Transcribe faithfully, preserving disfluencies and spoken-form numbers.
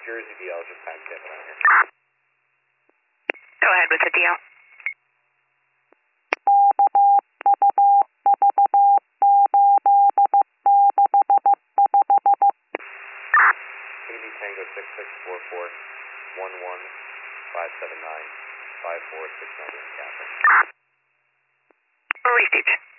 Jersey D L, just time stepping out here. Go ahead with the D L. Kennedy Tango six six four four one one five seven nine five four six nine, Catherine. Received.